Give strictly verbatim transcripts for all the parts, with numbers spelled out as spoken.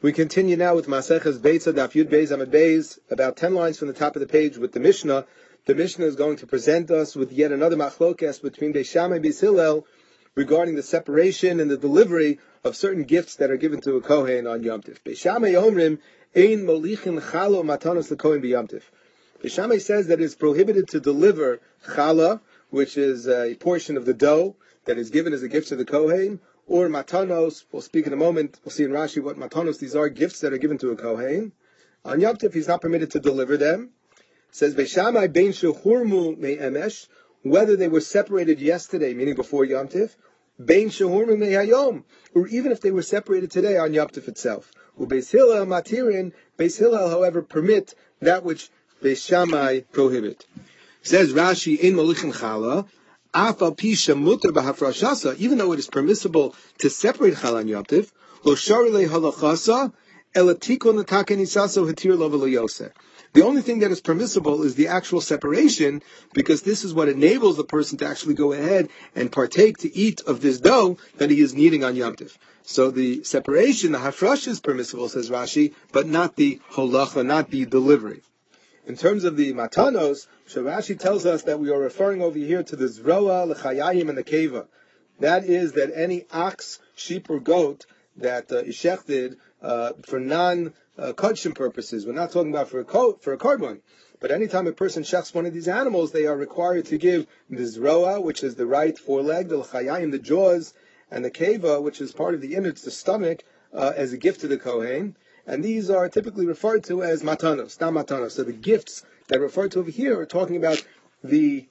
We continue now with Maseches Beitza, Daf Yud Beis Amud Beis, about ten lines from the top of the page with the Mishnah. The Mishnah is going to present us with yet another machlokes between Beis Shammai and Beis Hillel regarding the separation and the delivery of certain gifts that are given to a Kohen on Yom Tif. Beis Shammai Omrim, Ein Molichin Chala Matanos LeKohen BeYom Tif. Beis Shammai says that it is prohibited to deliver chala, which is a portion of the dough that is given as a gift to the Kohen, or matanos. We'll speak in a moment. We'll see in Rashi what matanos these are, gifts that are given to a Kohen. On Yom Tif, he's not permitted to deliver them. It says, Beis Shammai bein shehurmu me'emesh, whether they were separated yesterday, meaning before Yom Tif, bein shehurmu me'hayom, or even if they were separated today on Yom Tif itself. Beis Hillel matirin, Beis Hillel, however, permit that which Beis Shammai prohibit. Says Rashi, in Molichin Chala, Afal Pisha Mutter B'Hafrashasa, even though it is permissible to separate Chala and Yom Tif, Lo Sharilei Halachasa, Elatikon Nataken Isaso Hatir Lo V'Lo Yoseh. The only thing that is permissible is the actual separation, because this is what enables the person to actually go ahead and partake, to eat of this dough that he is kneading on Yom Tif. So the separation, the hafrash, is permissible, says Rashi, but not the holacha, not the delivery. In terms of the matanos, Rashi tells us that we are referring over here to the zroa, the chayayim, and the keva. That is that any ox, sheep, or goat that uh, is shechted uh, for non-kodshim uh, purposes, we're not talking about for a co- for a korban, but anytime a person shechts one of these animals, they are required to give the zroa, which is the right foreleg, the chayayim, the jaws, and the keva, which is part of the innards, the stomach, uh, as a gift to the kohen. And these are typically referred to as matanos, not matanos. So the gifts that are referred to over here are talking about the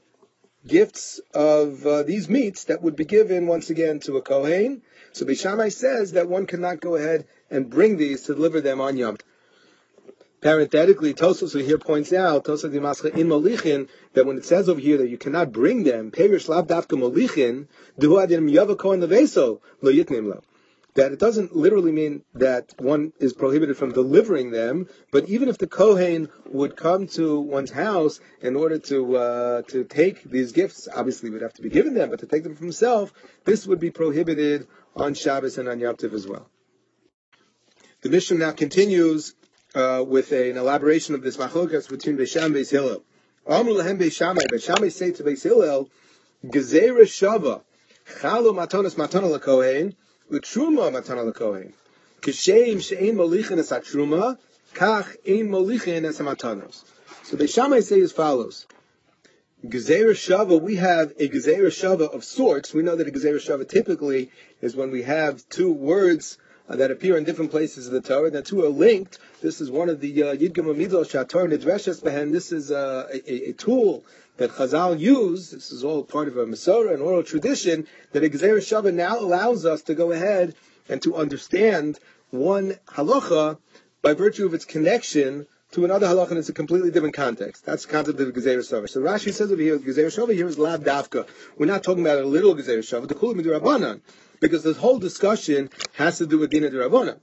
gifts of uh, these meats that would be given once again to a kohen. So Beis Shammai says that one cannot go ahead and bring these to deliver them on Yom. Parenthetically, Tosfos here points out, Tosfos Dimascha in Molichin, that when it says over here that you cannot bring them, Perish Lav Dafka Molichin, Duhu Adim Yava Kohen Leveso, Lo Yitnim Lo. That it doesn't literally mean that one is prohibited from delivering them, but even if the Kohen would come to one's house in order to uh, to take these gifts, obviously would have to be given them, but to take them for himself, this would be prohibited on Shabbos and on Yom Tov as well. The Mishnah now continues uh, with a, an elaboration of this machlokas between Beis Shammai and Beis Hillel. Amru lahem Beis Shammai, Beis Shammai say to Beis Hillel, Gezerah Shava, Chalo Matanos Matana LaKohen, L'truma matana l'kohen. Kishem she'ein molichin es hatruma, kach ein molichin es hamatanos. So Beis Shammai say as follows: Gezerah shava, we have a gezerah shava of sorts. We know that a gezerah shava typically is when we have two words uh, that appear in different places of the Torah. The two are linked. This is one of the Yid Gimel Midos Shator Nidreshes Behen. This is uh, a, a tool that Chazal use. This is all part of a Masorah, an oral tradition, that a Gezerah Shava now allows us to go ahead and to understand one halacha by virtue of its connection to another halacha, and it's a completely different context. That's the concept of the Gezerah Shava. So Rashi says over here, Gezerah Shava here is Lav Davka. We're not talking about a little Gezerah Shava, the Kulam D'Rabbanan, because this whole discussion has to do with Dina D'Rabbanan.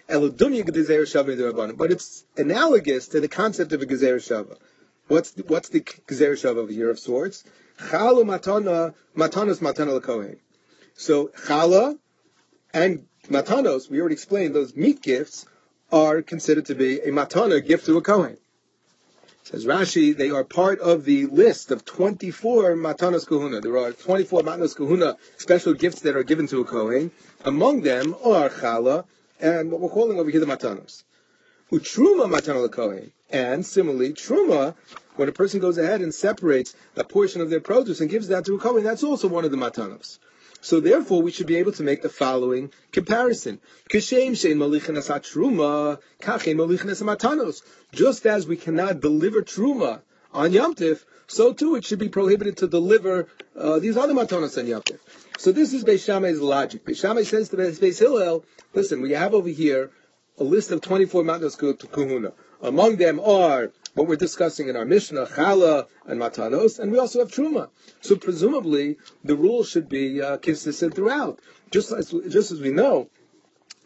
But it's analogous to the concept of a Gezerah Shava. What's the, what's the Gezerah Shava over here of sorts? Chala matana, matanos matana l'kohen. So chala and matanos, we already explained, those meat gifts are considered to be a matana, gift to a kohen. Says Rashi, they are part of the list of twenty-four matanos kahuna. There are twenty-four matanos kahuna, special gifts that are given to a kohen. Among them are chala and what we're calling over here the matanos. Utruma matana l'kohen. And similarly, truma, when a person goes ahead and separates a portion of their produce and gives that to a kohen, that's also one of the matanos. So therefore, we should be able to make the following comparison. Kishem shein molichin es truma, kachein molichin es matanos. Just as we cannot deliver truma on Yom Tif, so too it should be prohibited to deliver uh, these other matanos on Yom Tif. So this is Beis Shammai's logic. Beis Shammai says to Beis Hillel, listen, we have over here a list of twenty-four matanos kahuna. Among them are what we're discussing in our Mishnah, chala and matanos, and we also have truma. So presumably the rule should be uh, consistent throughout. Just as just as we know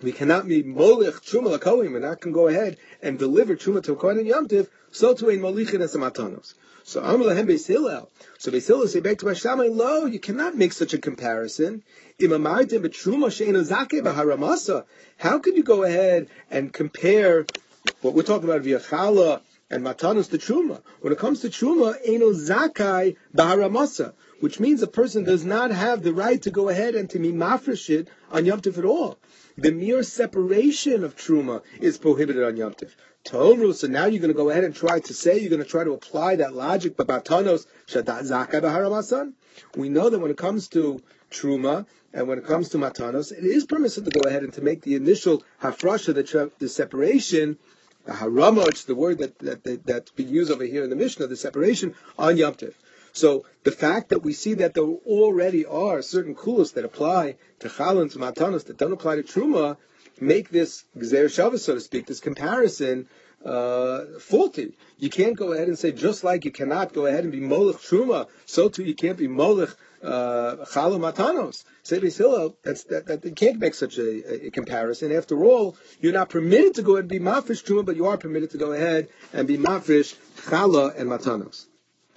we cannot be molech truma l'kohen. We're not going to go ahead and deliver truma to a kohen and Yom Tiv. So to ein molichin as a matanos. So Amar lahem Beis Hillel. So Beis Hillel say back to Beis Shammai, lo, you cannot make such a comparison. Im amartem b'truma she'eino zakeh b'haramasa. How could you go ahead and compare what we're talking about via chala and matanos to truma? When it comes to truma, eino zakai b'haramasa, which means a person does not have the right to go ahead and to be mafresh it on Yom Tiv at all. The mere separation of truma is prohibited on Yom Tiv. Tomru, so now you're going to go ahead and try to say, you're going to try to apply that logic, but batanos shadat zakai b'haramasan. We know that when it comes to truma and when it comes to matanos, it is permissible to go ahead and to make the initial hafrasha, the, the separation, the harama, which is the word that, that, that that's being used over here in the Mishnah, the separation on Yom Tiv. So the fact that we see that there already are certain kulos that apply to chalon, to matanos, that don't apply to truma, make this gzeir shavah, so to speak, this comparison uh, faulty. You can't go ahead and say, just like you cannot go ahead and be molech truma, so too you can't be molech chalon matanos. Say Beis Hillel, that's that, that you can't make such a, a comparison. After all, you're not permitted to go ahead and be mafresh truma, but you are permitted to go ahead and be mafresh chala and matanos.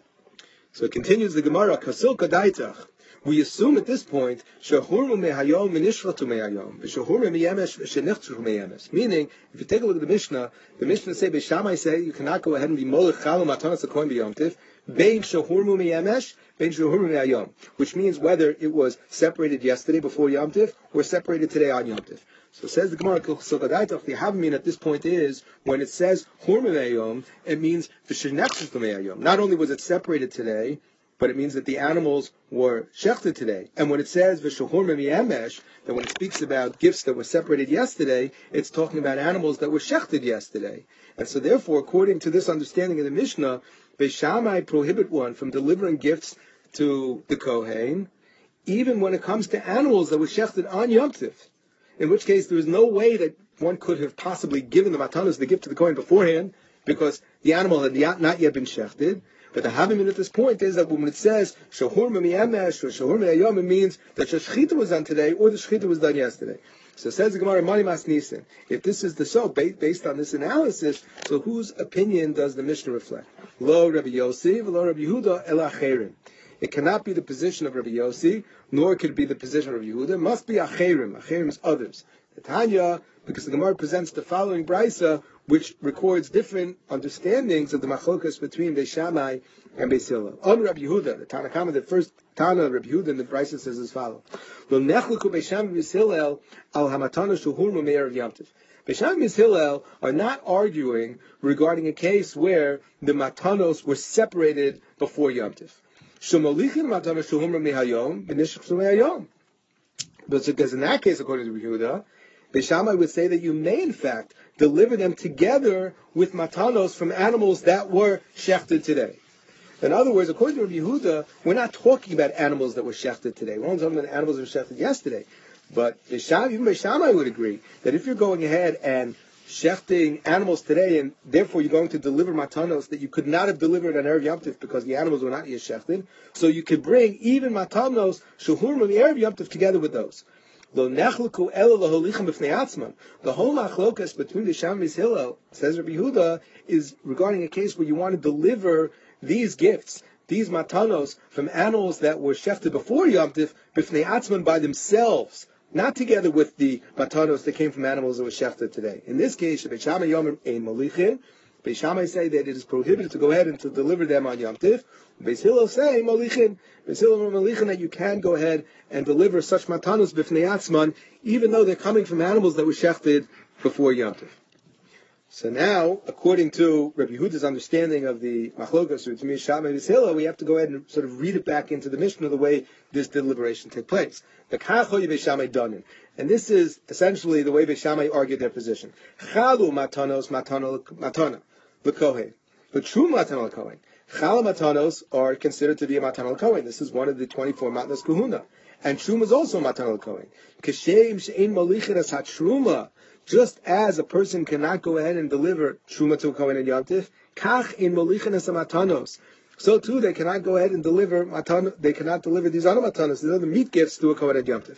So it continues the Gemara, Kasil Kadaitach. We assume at this point, Shahurmu mehayom minishvatu mehayom, Shahurmu meyemesh shenichtru meyemesh. Meaning, if you take a look at the Mishnah, the Mishnah say, Beis Shammai say, you cannot go ahead and be molech chala matanas akoin b'yom tiv, bein shahurmu meyemesh, bein shahurmu mehayom, which means whether it was separated yesterday before Yom Tiv or separated today on Yom Tiv. So it says the Gemara, the Havmin at this point is, when it says Hurma Me'ayom, it means V'shenechshus Me'ayom. Not only was it separated today, but it means that the animals were shechted today. And when it says V'shehurma Me'amesh, that when it speaks about gifts that were separated yesterday, it's talking about animals that were shechted yesterday. And so therefore, according to this understanding of the Mishnah, Beis Shammai prohibit one from delivering gifts to the Kohen, even when it comes to animals that were shechted on Yom Tiv. In which case, there is no way that one could have possibly given the matanos, the gift to the Kohen beforehand, because the animal had not yet been shechted. But the havimim at this point is that when it says shahur me'amesh or shahur me'ayom, it means that the shechita was done today or the shechita was done yesterday. So it says the Gemara, Mani Mas Nisan. If this is the so, based on this analysis, so whose opinion does the Mishnah reflect? Lo Rabbi Yossi, lo Rabbi Yehuda, el acherim. It cannot be the position of Rabbi Yossi, nor could it be the position of Rabbi Yehuda. It must be acherim. Acherim is others. The Tanya, because the Gemara presents the following brisa, which records different understandings of the machlokas between Beis Shammai and Beis Hillel. On Rabbi Yehuda, the Tana Kama, the first Tana of Rabbi Yehuda in the brisa says as follows: Lo nechluku Beis Shammai Beis Hillel al hamatana shuhurmu me'erev Yom Tiv. Beis Shammai and Beis Hillel are not arguing regarding a case where the matanos were separated before Yom Tiv. Shumolichin matana shuhurmu mehayom v'nishchsu mehayom. But because in that case, according to Rabbi Yehuda, Beis Shammai would say that you may, in fact, deliver them together with matanos from animals that were shechted today. In other words, according to Rabbi Yehuda, we're not talking about animals that were shechted today. We're only talking about animals that were shechted yesterday. But Beis Shammai, even Beis Shammai would agree that if you're going ahead and shechting animals today, and therefore you're going to deliver matanos that you could not have delivered on Erev Yom Tiv because the animals were not yet shechted, so you could bring even matanos shuhurma Erev Yom Tiv together with those. Lo nechluku ela laholichim b'fnei atzman. The whole machlokas between the Shammai and Beis Hillel, says Rabbi Yehuda, is regarding a case where you want to deliver these gifts, these matanos, from animals that were shechted before Yom Tiv, b'fnei atzman, by themselves, not together with the matanos that came from animals that were shechted today. In this case, Beis Shammai Yom ein molichin. Beis Shammai say that it is prohibited to go ahead and to deliver them on Yom Tiv. Beis Hillel say molichin. Beis Hillel molichin, that you can go ahead and deliver such matanos b'fnei atzman, even though they're coming from animals that were shechted before Yom Tiv. So now, according to Rabbi Yehuda's understanding of the machlokas between Beis Shammai and Beis Hillel, we have to go ahead and sort of read it back into the Mishnah the way this deliberation took place. The kachoy Beis Shammai danin, and this is essentially the way Beis Shammai argued their position. Chalu matanos matana matana l'kohen, the true matana l'kohen. Chala matanos are considered to be a matana l'kohen. This is one of the twenty-four matnas kahuna, and truma is also a matana l'kohen. Kashem she'ein molichin as hatruma. Just as a person cannot go ahead and deliver truma to a kohen and Yom Tiv, kach in molichin as matanos. So too, they cannot go ahead and deliver matan. They cannot deliver these other matanos, these other meat gifts to a kohen and Yom Tiv.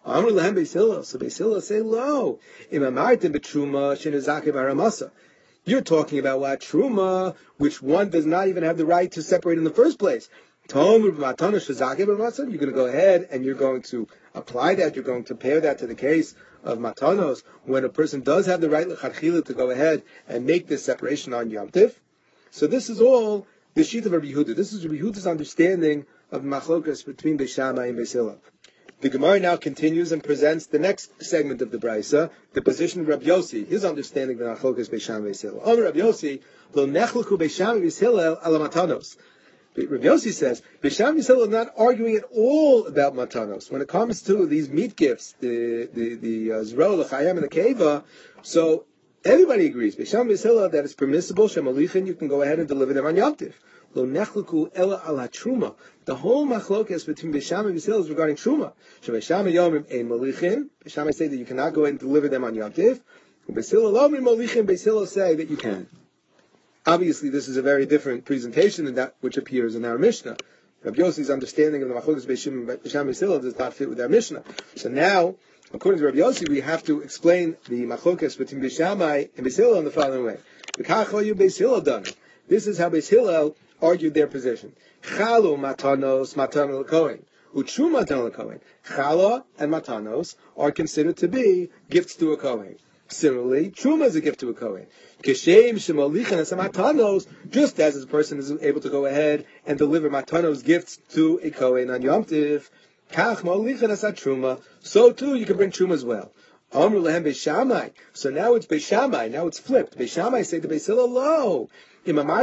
Amr lehem Beis Hillel. So Beis Hillel say, lo, im amartim b'truma shenizake b'haramasa. You're talking about what? Truma, which one does not even have the right to separate in the first place. You're going to go ahead and you're going to apply that, you're going to pair that to the case of matanos, when a person does have the right l'chadchila to go ahead and make this separation on Yom Tiv. So this is all the sheet of Rabbi Yehuda. This is Rabbi Yehuda's understanding of machlokas between Beis Shammai and Beis Hillel. The Gemara now continues and presents the next segment of the Brisa, the position of Rabbi Yossi, his understanding of machlokas Beis Shammai and Beis Hillel. Amar Rabbi Yossi, lo nechluku Beis Shammai and Beis Hillel ala matanos. Rabbi Yossi says, Beis Shammai and Beis Hillel are not arguing at all about matanos. When it comes to these meat gifts, the the the uh, zro, the chayam, and the keva, so everybody agrees, Beis Shammai and Beis Hillel, that it's permissible, shemalichin, you can go ahead and deliver them on Yom Tiv. Lo nechluku ela al truma. The whole machlokas between Beis Shammai and Beis Hillel is regarding truma. Beis Shammai yomrim ein malichin. Beis Shammai say that you cannot go ahead and deliver them on Yom Tiv. Beis Hillel omrim malichin. Beis Hillel say that you can. Obviously, this is a very different presentation than that which appears in our Mishnah. Rabbi Yossi's understanding of the machlokas Beis Shammai and Beis Hillel does not fit with our Mishnah. So now, according to Rabbi Yossi, we have to explain the machlokas between Beis Shammai and Beis Hillel in the following way. Beis Hillel done. This is how Beis Hillel argued their position. Chalu matanos matan l'kohen. Uchu matan l'kohen. Chala and matanos are considered to be gifts to a kohen. Similarly, truma is a gift to a kohen. Kishem shemalichan as matanos, just as a person is able to go ahead and deliver matanos gifts to a kohen on Yom Tiv, kach malichan as truma. So too, you can bring truma as well. Amru lehem Beis Shammai. So now it's Beis Shammai. Now it's flipped. Beis Shammai say to Beis Hillel, lo. How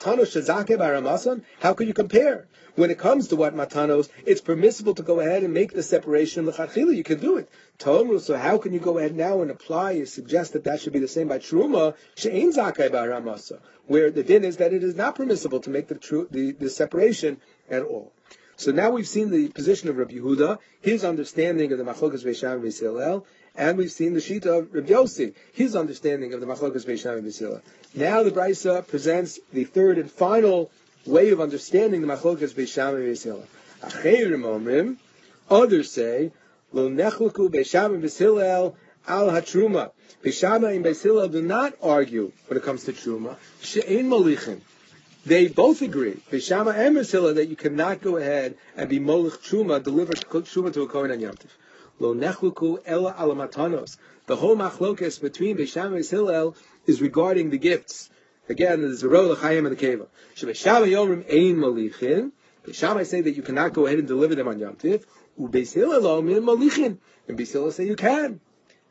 can you compare? When it comes to what matanos, it's permissible to go ahead and make the separation l'chadchila. You can do it. So how can you go ahead now and apply and suggest that that should be the same by truma, she'ein zakai b'haramasa, where the din is that it is not permissible to make the, tru- the, the separation at all. So now we've seen the position of Rabbi Yehuda, his understanding of the machlokas Beis Shammai and Beis Hillel, and we've seen the sheet of Rabbi Yossi, his understanding of the machlokas Beis Shammai and Beis Hillel. Now the Brisa presents the third and final way of understanding the machlokas Beis Shammai and Beis Hillel. Acheirim omrim, others say, lo nechluku Beis Shammai and Beis Hillel al hatruma. Beis Shammai and Beis Hillel do not argue when it comes to truma. She'ein malichin. They both agree, Beis Shammai and Beis Hillel, that you cannot go ahead and be molich truma, deliver truma to a kohen on Yom Tiv. Lo nechluku ela ala matanos. The whole machlokas between Beis Shammai and Beis Hillel is regarding the gifts. Again, the zero, the chayim, and the keva. Beis Shammai yomrim ein malichin. Beis Shammai say that you cannot go ahead and deliver them on Yom Tiv. Ubeis Hillel omrim malichin. And Beis Hillel say you can.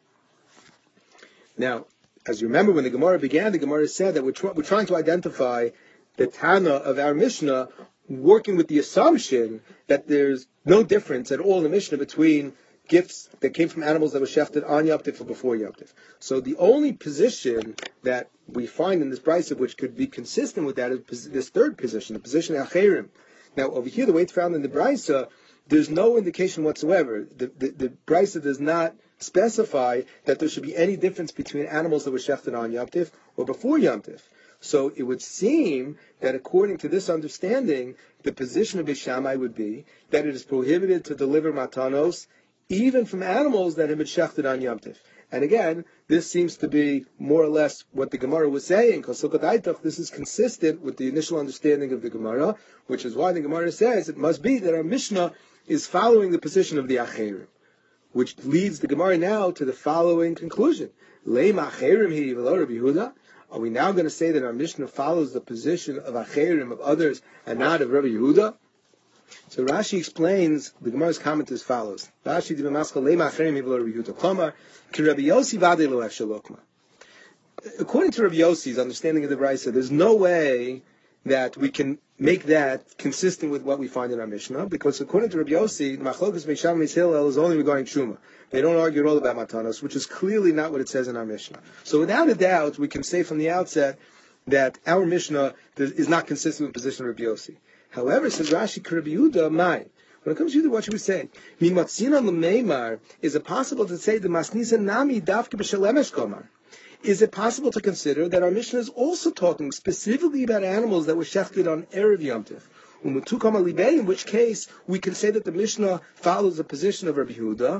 Now, as you remember, when the Gemara began, the Gemara said that we're, tr- we're trying to identify the Tana of our Mishnah, working with the assumption that there's no difference at all in the Mishnah between gifts that came from animals that were shechted on Yom Tiv or before Yom Tiv. So the only position that we find in this brisa which could be consistent with that is this third position, the position of Acherim. Now over here, the way it's found in the brisa, there's no indication whatsoever. The, the, the brisa does not specify that there should be any difference between animals that were shechted on Yom Tiv or before Yom Tiv. So it would seem that according to this understanding, the position of Beis Shammai would be that it is prohibited to deliver matanos even from animals that have been shechted on Yom Tiv. And again, this seems to be more or less what the Gemara was saying, because this is consistent with the initial understanding of the Gemara, which is why the Gemara says it must be that our Mishnah is following the position of the Acherim, which leads the Gemara now to the following conclusion. Leima Acherim hi v'lo Rabbi Yehuda. Are we now going to say that our Mishnah follows the position of Acherim, of others, and not of Rabbi Yehuda? So Rashi explains the Gemara's comment as follows. Rashi di b'maskal leima Acherim hi v'lo Rabbi Yehuda. Klamar, ki Rabbi Yossi vadei lo efshel lokma. According to Rabbi Yossi's understanding of the Brisa, there's no way that we can make that consistent with what we find in our Mishnah, because according to Rabbi Yossi, machlokas Beis Shammai and Beis Hillel is only regarding Truma. They don't argue at all about matanos, which is clearly not what it says in our Mishnah. So without a doubt, we can say from the outset that our Mishnah is not consistent with the position of Rabbi Yossi. However, says Rashi, Rabbi Yehuda, mine. When it comes to what you were saying, Mimatzina l'meimar, is it possible to say the masnisa nami davke b'shelemesh komar? Is it possible to consider that our Mishnah is also talking specifically about animals that were shechted on Erev Yom Tiv? In which case, we can say that the Mishnah follows the position of Rabbi Yehuda,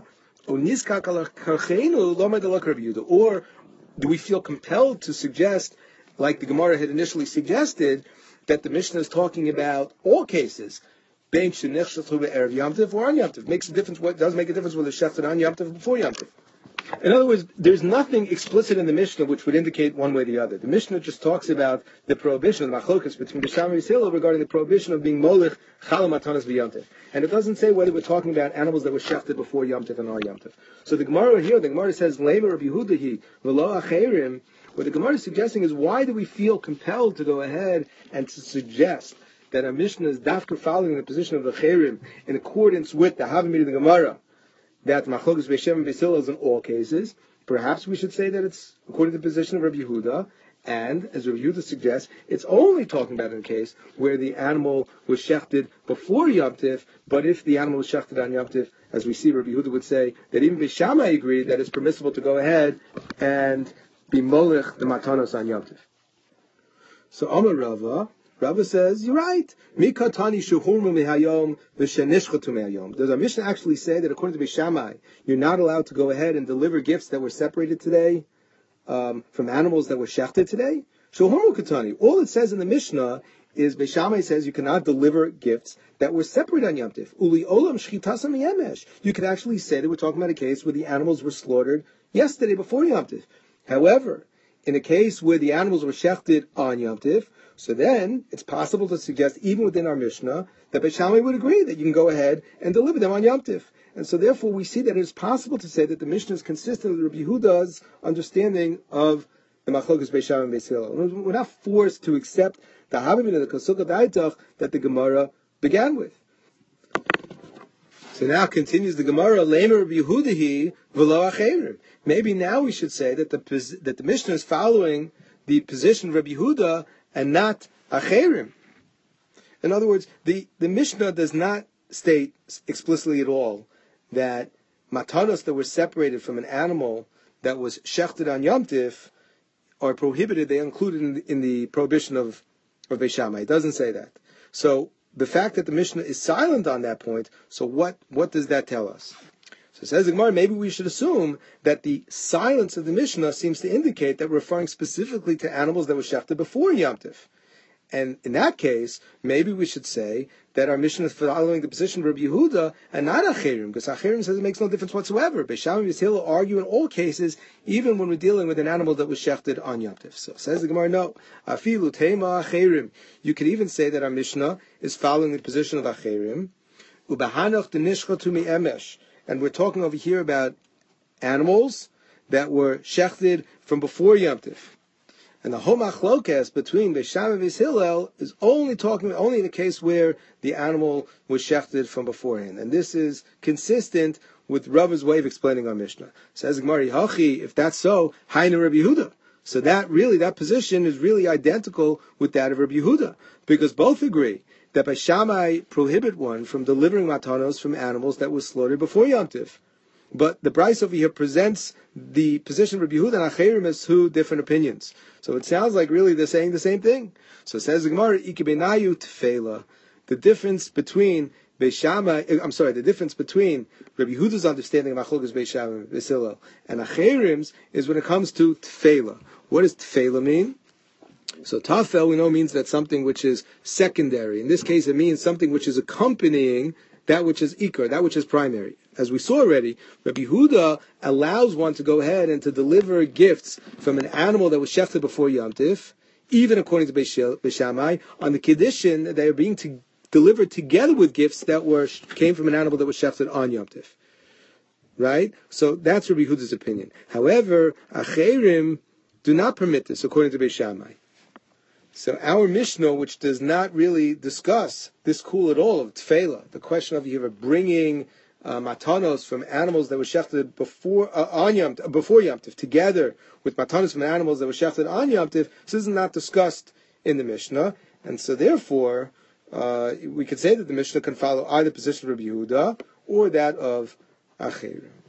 Or do we feel compelled to suggest, like the Gemara had initially suggested, that the Mishnah is talking about all cases? Makes a difference. What does make a difference whether shechted on Yom Tov or before Yom Tov? In other words, there's nothing explicit in the Mishnah which would indicate one way or the other. The Mishnah just talks about the prohibition, the machlokas between Beis Shammai and Beis Hillel regarding the prohibition of being molech challah matanos v'Yom Tov. And it doesn't say whether we're talking about animals that were shechted before Yom Tov and on Yom Tov. So the Gemara here, the Gemara says, Lema Rabbi Yehuda v'lo acherim. What the Gemara is suggesting is, why do we feel compelled to go ahead and to suggest that our Mishnah is dafka following the position of the Acherim in accordance with the Havamid of the Gemara, that machlokas Beis Shammai and Beis Hillel is in all cases? Perhaps we should say that it's according to the position of Rabbi Yehuda, and as Rabbi Yehuda suggests, it's only talking about in a case where the animal was shechted before Yom Tif, but if the animal was shechted on Yom Tif, as we see, Rabbi Yehuda would say that even Beis Shammai agreed that it's permissible to go ahead and be molech the matanos on Yom Tif. So Amar Rava, Rava says, you're right. Mikatani shuhurmu mihayom v'shenishchatu mihayom. Does our Mishnah actually say that according to Beis Shammai, you're not allowed to go ahead and deliver gifts that were separated today um, from animals that were shechted today? Shuhurmu katani. All it says in the Mishnah is Beis Shammai says you cannot deliver gifts that were separated on Yom Tif. Uli olam shchitasam yemesh. You could actually say that we're talking about a case where the animals were slaughtered yesterday before Yom Tif. However, in a case where the animals were shechted on Yom Tif, so then it's possible to suggest, even within our Mishnah, that Beis Shammai would agree that you can go ahead and deliver them on Yom Tif. And so therefore we see that it is possible to say that the Mishnah is consistent with Rabbi Yehuda's understanding of the machlokas Beis Shammai and Beis Hillel. We're not forced to accept the Havamid of the Kosukah Daitach that the Gemara began with. So now continues the Gemara, Lemer Rabbi Yehudahi v'lo acherim. Maybe now we should say that the that the Mishnah is following the position of Rabbi Yehuda and not acherim. In other words, the, the Mishnah does not state explicitly at all that matanos that were separated from an animal that was shechted on Yom Tif are prohibited. They are included in the, in the prohibition of, of Beis Shammai. It doesn't say that. So the fact that the Mishnah is silent on that point, so what, what does that tell us? So says the Gemara, maybe we should assume that the silence of the Mishnah seems to indicate that we're referring specifically to animals that were shechted before Yom Tif. And in that case, maybe we should say that our Mishnah is following the position of Rabbi Yehuda and not Acherim, because Acherim says it makes no difference whatsoever. Beis Shammai and Beis Hillel argue in all cases, even when we're dealing with an animal that was shechted on Yom Tif. So says the Gemara, no. Afilu tema Acherim. You could even say that our Mishnah is following the position of Acherim. Ubahanoch denishchatu mi'emesh. And we're talking over here about animals that were shechted from before Yom Tif. And the homachlokas between Beis Shammai and Beis Hillel is only talking only in the case where the animal was shechted from beforehand. And this is consistent with Rava's way of explaining our Mishnah. Says Gemara, Hachi, if that's so, Hainu Rabbi Yehuda. So that really, that position is really identical with that of Rabbi Yehuda, because both agree that Beis Shammai prohibit one from delivering matanos from animals that were slaughtered before Yom Tif. But the Bryce over here presents the position of Rabbi Yehuda and Acherim as two different opinions. So it sounds like really they're saying the same thing. So it says the Gemara, Ikibenayu Tefela. The difference between Beis Shammai, I'm sorry, the difference between Rabbi Yehuda's understanding of Machlokas Beis Shammai and Beis Hillel and Acherim's is when it comes to Tefela. What does Tefela mean? So tafel, we know, means that something which is secondary. In this case, it means something which is accompanying that which is ikar, that which is primary. As we saw already, Rabbi Yehuda allows one to go ahead and to deliver gifts from an animal that was shechted before Yom Tif, even according to Beis Shammai, on the condition that they are being to, delivered together with gifts that were came from an animal that was shechted on Yom Tif. Right? So that's Rabbi Yehuda's opinion. However, Acherim do not permit this, according to Beis Shammai. So our Mishnah, which does not really discuss this kul at all of tefela, the question of you bringing uh, matanos from animals that were shechted before uh, on Yom before Yom Tif, together with matanos from animals that were shechted on Yom Tif, this is not discussed in the Mishnah, and so therefore uh, we could say that the Mishnah can follow either position of Rabbi Yehuda or that of Acherim.